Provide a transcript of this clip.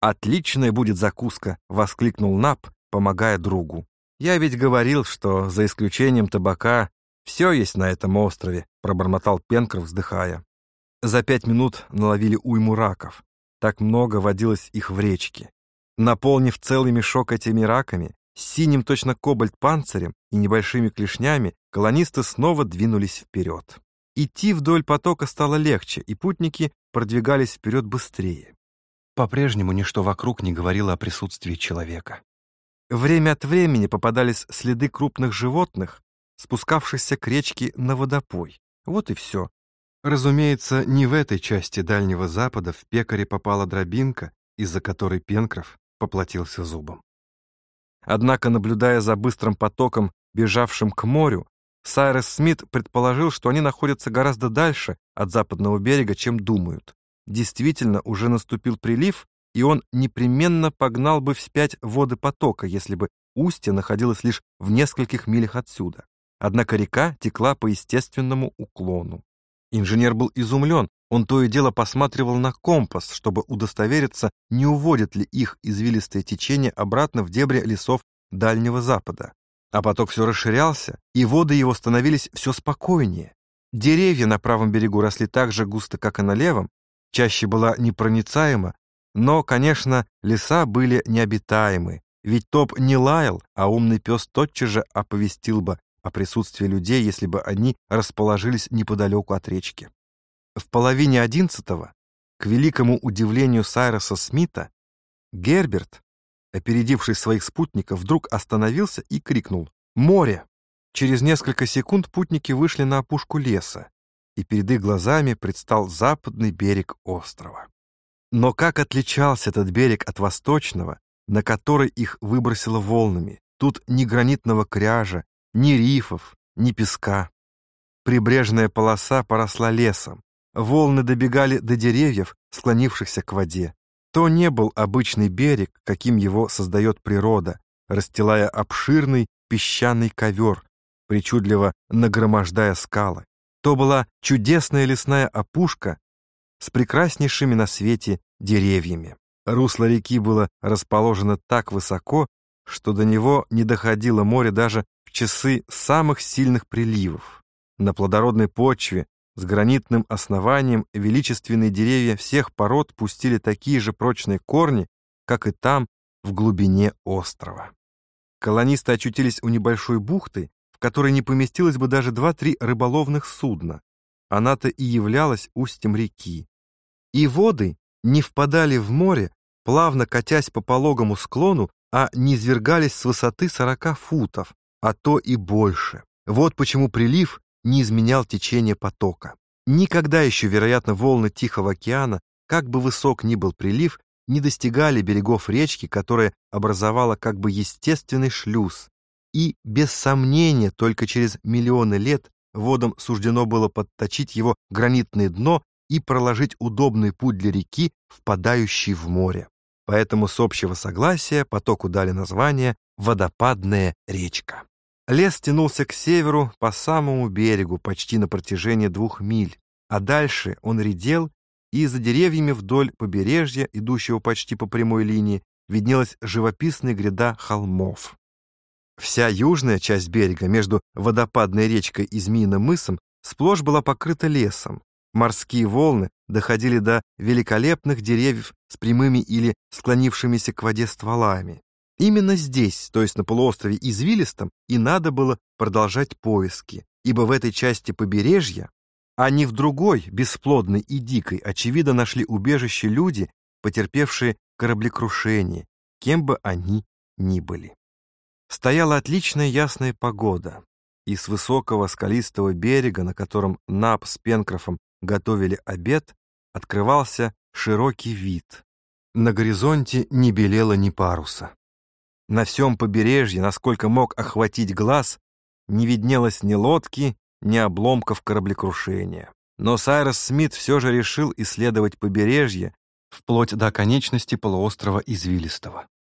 «Отличная будет закуска!» — воскликнул Нап, помогая другу. «Я ведь говорил, что, за исключением табака, все есть на этом острове», — пробормотал Пенкроф, вздыхая. За 5 минут наловили уйму раков. Так много водилось их в речке. Наполнив целый мешок этими раками, с синим точно кобальт панцирем и небольшими клешнями, колонисты снова двинулись вперед. Идти вдоль потока стало легче, и путники продвигались вперед быстрее. По-прежнему ничто вокруг не говорило о присутствии человека. Время от времени попадались следы крупных животных, спускавшихся к речке на водопой. Вот и все. Разумеется, не в этой части Дальнего Запада в пекаре попала дробинка, из-за которой Пенкроф поплатился зубом. Однако, наблюдая за быстрым потоком, бежавшим к морю, Сайрес Смит предположил, что они находятся гораздо дальше от западного берега, чем думают. Действительно, уже наступил прилив, и он непременно погнал бы вспять воды потока, если бы устье находилось лишь в нескольких милях отсюда. Однако река текла по естественному уклону. Инженер был изумлен, он то и дело посматривал на компас, чтобы удостовериться, не уводит ли их извилистое течение обратно в дебри лесов Дальнего Запада. А поток все расширялся, и воды его становились все спокойнее. Деревья на правом берегу росли так же густо, как и на левом, чаще была непроницаема, но, конечно, леса были необитаемы, ведь топ не лаял, а умный пес тотчас же оповестил бы о присутствии людей, если бы они расположились неподалеку от речки. В половине 11-го, к великому удивлению Сайреса Смита, Герберт, опередивший своих спутников, вдруг остановился и крикнул «Море!». Через несколько секунд путники вышли на опушку леса, и перед их глазами предстал западный берег острова. Но как отличался этот берег от восточного, на который их выбросило волнами? Тут ни гранитного кряжа, ни рифов, ни песка. Прибрежная полоса поросла лесом. Волны добегали до деревьев, склонившихся к воде. То не был обычный берег, каким его создает природа, расстилая обширный песчаный ковер, причудливо нагромождая скалы. То была чудесная лесная опушка с прекраснейшими на свете деревьями. Русло реки было расположено так высоко, что до него не доходило море даже в часы самых сильных приливов. На плодородной почве с гранитным основанием величественные деревья всех пород пустили такие же прочные корни, как и там, в глубине острова. Колонисты очутились у небольшой бухты, в которой не поместилось бы даже 2-3 рыболовных судна. Она-то и являлась устьем реки. И воды не впадали в море, плавно катясь по пологому склону, а низвергались с высоты 40 футов, а то и больше. Вот почему прилив не изменял течение потока. Никогда еще, вероятно, волны Тихого океана, как бы высок ни был прилив, не достигали берегов речки, которая образовала как бы естественный шлюз. И, без сомнения, только через миллионы лет водам суждено было подточить его гранитное дно и проложить удобный путь для реки, впадающей в море. Поэтому с общего согласия потоку дали название «Водопадная речка». Лес тянулся к северу по самому берегу почти на протяжении 2 миль, а дальше он редел, и за деревьями вдоль побережья, идущего почти по прямой линии, виднелась живописная гряда холмов. Вся южная часть берега между водопадной речкой и Змеиным мысом сплошь была покрыта лесом. Морские волны доходили до великолепных деревьев с прямыми или склонившимися к воде стволами. Именно здесь, то есть на полуострове Извилистом, и надо было продолжать поиски, ибо в этой части побережья, а не в другой, бесплодной и дикой, очевидно, нашли убежище люди, потерпевшие кораблекрушение, кем бы они ни были. Стояла отличная ясная погода, и с высокого скалистого берега, на котором Нап с Пенкрофом готовили обед, открывался широкий вид. На горизонте не белело ни паруса. На всем побережье, насколько мог охватить глаз, не виднелось ни лодки, ни обломков кораблекрушения. Но Сайрес Смит все же решил исследовать побережье вплоть до оконечности полуострова Извилистого.